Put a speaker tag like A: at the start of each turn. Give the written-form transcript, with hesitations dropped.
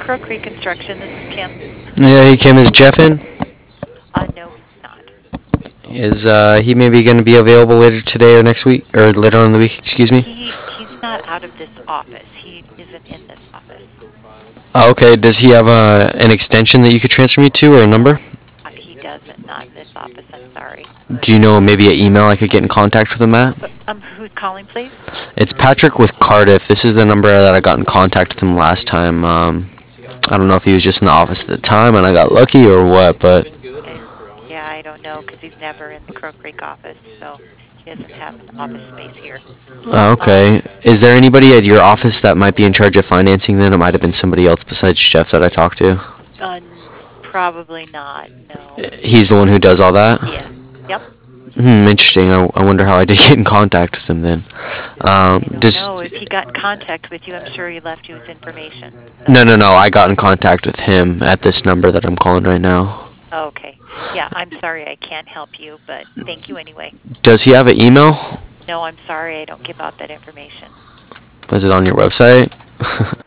A: Crow Creek Construction. This is Kim.
B: Yeah, he came. Is Jeff in?
A: No, he's not.
B: Is he maybe going to be available later today or next week or later on in the week? Excuse me.
A: He's not out of this office. He isn't in this office.
B: Okay. Does he have an extension that you could transfer me to or a number?
A: He doesn't. Not in this office. I'm sorry.
B: Do you know maybe an email I could get in contact with him at?
A: Who's calling, please?
B: It's Patrick with Cardiff. This is the number that I got in contact with him last time. I don't know if he was just in the office at the time and I got lucky or what, but
A: Yeah, I don't know because he's never in the Crow Creek office, so he doesn't have an office space here.
B: okay. Is there anybody at your office that might be in charge of financing then? It might have been somebody else besides Jeff that I talked to.
A: Probably not. No.
B: He's the one who does all that?
A: Yeah. Yep.
B: Interesting. I wonder how I did get in contact with him then.
A: No, if he got in contact with you, I'm sure he left you his information. So.
B: No. I got in contact with him at this number that I'm calling right now.
A: Okay. Yeah, I'm sorry I can't help you, but thank you anyway.
B: Does he have an email?
A: No, I'm sorry I don't give out that information.
B: Is it on your website?